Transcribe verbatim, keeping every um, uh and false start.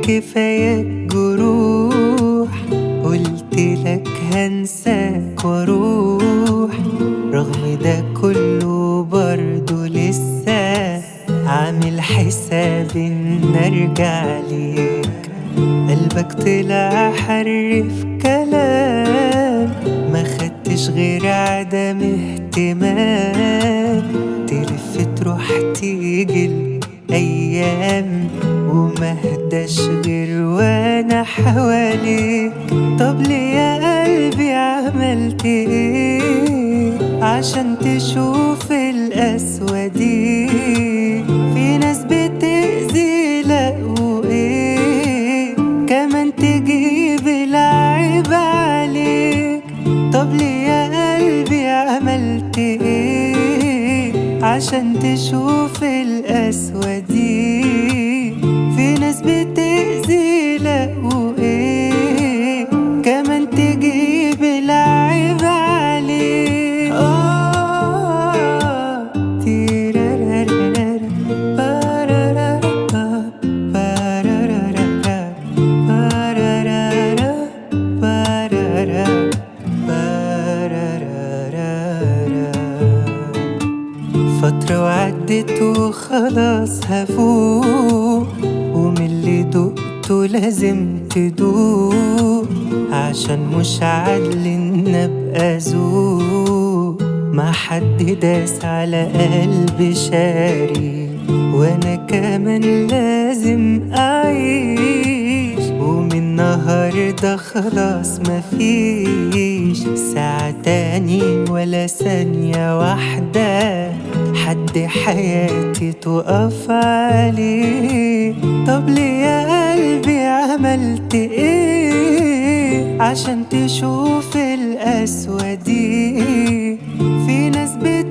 كفاية جروح، قلتلك هنساك واروح، رغم ده كله برضو لسه عامل حساب ان ارجع ليك. قلبك طلع حرف كلام، ما خدتش غير عدم اهتمام، تلف تروح تيجي الايام وما هداش غير وانا حواليك. طب ليه يا قلبي عملت ايه عشان تشوف القسوة دي؟ في ناس بتأذي لا وايه كمان تجيب العيب عليك. طب ليه يا قلبي عملت ايه عشان تشوف القسوة دي؟ في ناس بتأذي لا وايه كمان تجيب العيب عليك. آه تيرارارارا بارارارا بارارارا بارارارا بارارارا بارارارا. فترة وعدت وخلاص هفوق، ومن اللي دقته لازم تدوق، عشان مش عادل ان ابقى ذوق مع حد داس على قلب شاري، وانا كمان لازم اعيش. ومن النهارده خلاص مفيش ساعة تاني ولا ثانية واحدة حد حياتي تقف عليه. طب ليه يا قلبي عملت ايه عشان تشوف القسوة دي؟ في ناس بت